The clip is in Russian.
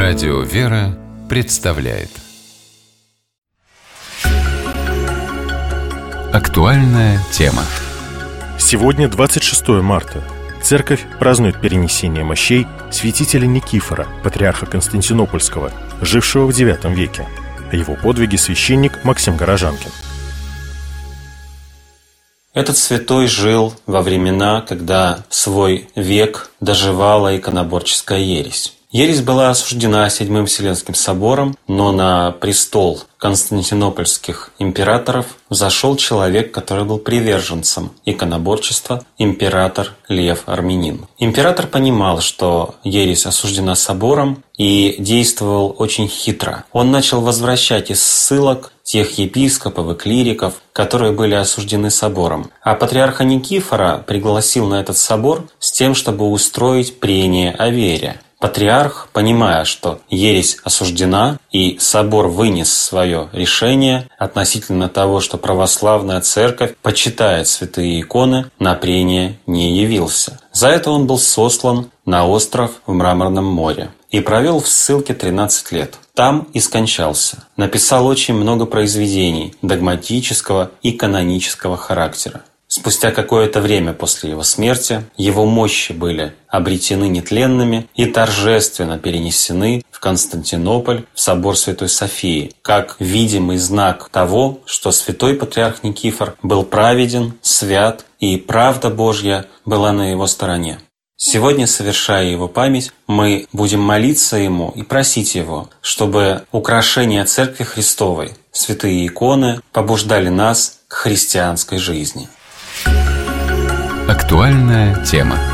Радио «Вера» представляет актуальная тема. Сегодня 26 марта. Церковь празднует перенесение мощей святителя Никифора, патриарха Константинопольского, жившего в IX веке. О его подвиге священник Максим Горожанкин. Этот святой жил во времена, когда свой век доживала иконоборческая ересь. Ересь была осуждена Седьмым Вселенским собором, но на престол константинопольских императоров взошел человек, который был приверженцем иконоборчества, император Лев Армянин. Император понимал, что ересь осуждена собором, и действовал очень хитро. Он начал возвращать из ссылок тех епископов и клириков, которые были осуждены собором. А патриарха Никифора пригласил на этот собор с тем, чтобы устроить прение о вере. Патриарх, понимая, что ересь осуждена, и собор вынес свое решение относительно того, что православная церковь почитает святые иконы, на прение не явился. За это он был сослан на остров в Мраморном море и провел в ссылке 13 лет. Там и скончался. Написал очень много произведений догматического и канонического характера. Спустя какое-то время после его смерти его мощи были обретены нетленными и торжественно перенесены в Константинополь, в собор Святой Софии, как видимый знак того, что святой патриарх Никифор был праведен, свят, и правда Божья была на его стороне. Сегодня, совершая его память, мы будем молиться ему и просить его, чтобы украшения Церкви Христовой, святые иконы, побуждали нас к христианской жизни. Актуальная тема.